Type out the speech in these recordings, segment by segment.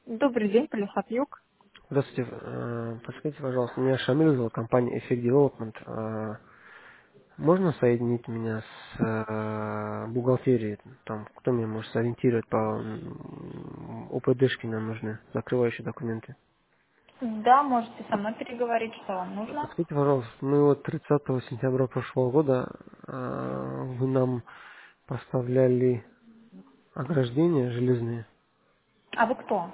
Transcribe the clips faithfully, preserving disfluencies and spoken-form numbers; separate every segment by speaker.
Speaker 1: Добрый день, Полисат Юг.
Speaker 2: Здравствуйте. Э, Подскажите, пожалуйста, меня Шамиль зовут, компания Effect Development. Э, Можно соединить меня с э, бухгалтерией? Там, кто меня может сориентировать по м, ОПДшке нам нужны, закрывающие документы?
Speaker 1: Да, можете со мной переговорить, что вам нужно.
Speaker 2: Подскажите, пожалуйста, мы вот тридцатого сентября прошлого года э, вы нам поставляли ограждения железные.
Speaker 1: А вы кто?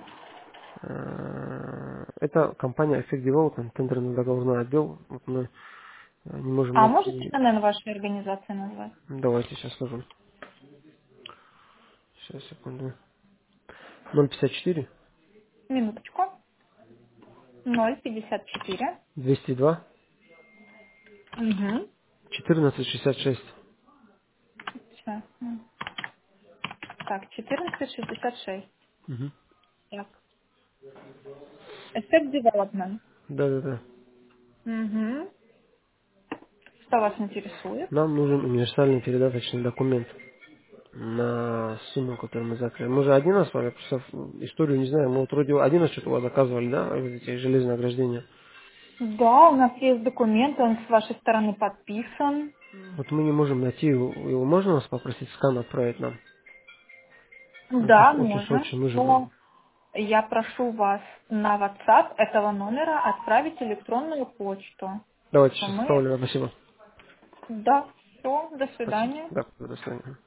Speaker 2: Э, Это компания Effect Development, тендерный договорной отдел. Вот мы э, не можем
Speaker 1: А можете
Speaker 2: найти.
Speaker 1: эн эн вашей организации назвать?
Speaker 2: Давайте сейчас скажу. Сейчас, секунду. ноль пятьдесят четыре
Speaker 1: Минуточку. Ноль пятьдесят четыре.
Speaker 2: двести два
Speaker 1: Угу.
Speaker 2: четырнадцать шестьдесят шесть.
Speaker 1: Сейчас. м. Так, четырнадцать шестьдесят шесть.
Speaker 2: Угу.
Speaker 1: Так. Effect Development.
Speaker 2: Да, да, да.
Speaker 1: Угу. Что вас интересует?
Speaker 2: Нам нужен универсальный передаточный документ на сумму, которую мы закрыли. Мы же один раз с вами, просто историю не знаем. Мы вот вроде один раз что-то у вас заказывали, да, вот эти железные ограждения.
Speaker 1: Да, у нас есть документ, он с вашей стороны подписан.
Speaker 2: Вот мы не можем найти его. Его можно вас попросить скан отправить нам? Очень,
Speaker 1: Да,
Speaker 2: очень
Speaker 1: можно.
Speaker 2: срочно нужен нам.
Speaker 1: Но я прошу вас на WhatsApp этого номера отправить электронную почту,
Speaker 2: Давайте
Speaker 1: что
Speaker 2: сейчас
Speaker 1: мы...
Speaker 2: оставлю. Спасибо.
Speaker 1: Да, все, до
Speaker 2: Спасибо.
Speaker 1: свидания.
Speaker 2: Да, до свидания.